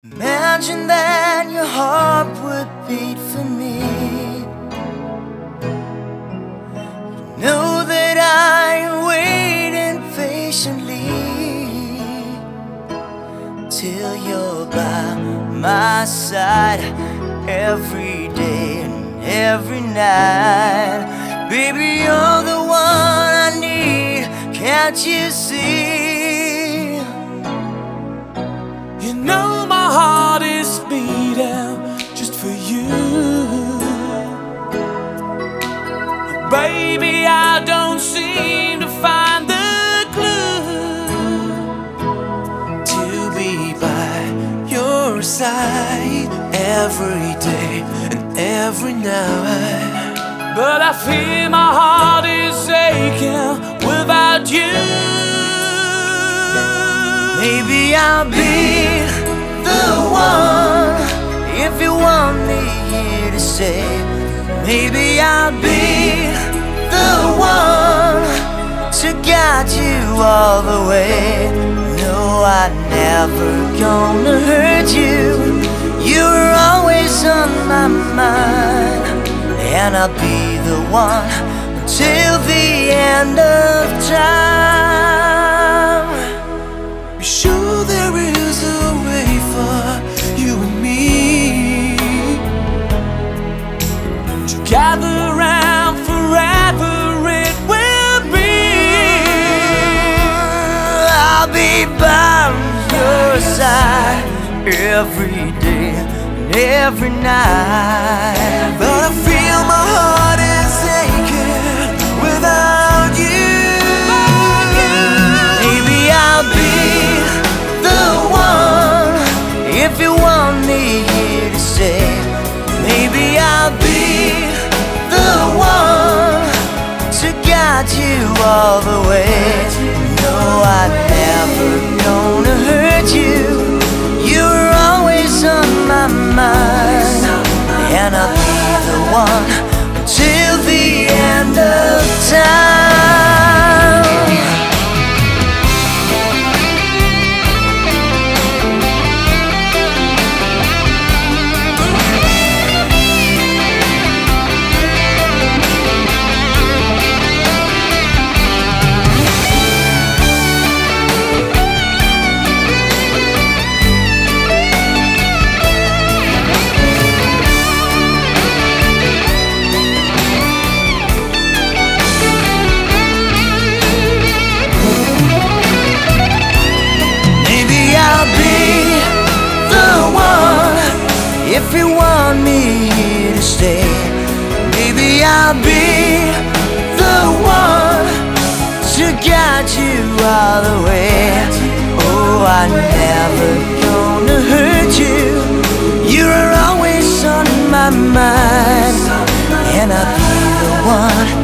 Imagine that your heart would beat for me. You know that I'm waiting patiently till you're by my side every day and every night. Baby, you're the one I need, can't you see? You know my heart is beating just for you. Baby, I don't seem to find the clue to be by your side every day and every night. But I feel my heart is aching without you. Maybe I'll be the one if you want me here to stay. Maybe I'll be the one to guide you all the way. No, I'm never gonna hurt you. You're always on my mind, and I'll be the one until the end of time. Be sure there is a way for you and me to gather round forever. It will be. I'll be by your side every day and every night. But I feel my heart is aching without you. Maybe I'll be the one if you want me here to stay. Maybe I'll be the one to guide you all the way. No, I'm never gonna hurt you. You're always on my mind, and I'll be the one until the end of time. If you want me here to stay, maybe I'll be the one to guide you all the way. Oh, I'm never gonna hurt you. You're always on my mind, and I'll be the one